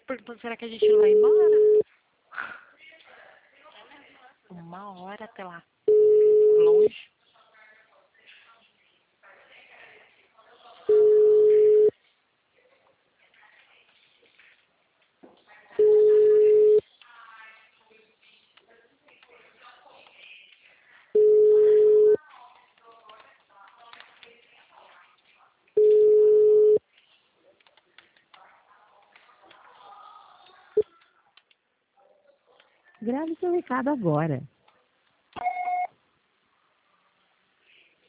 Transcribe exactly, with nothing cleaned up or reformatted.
Perguntando, será que a gente não vai embora? Uma hora até lá. Longe. Grave seu recado agora.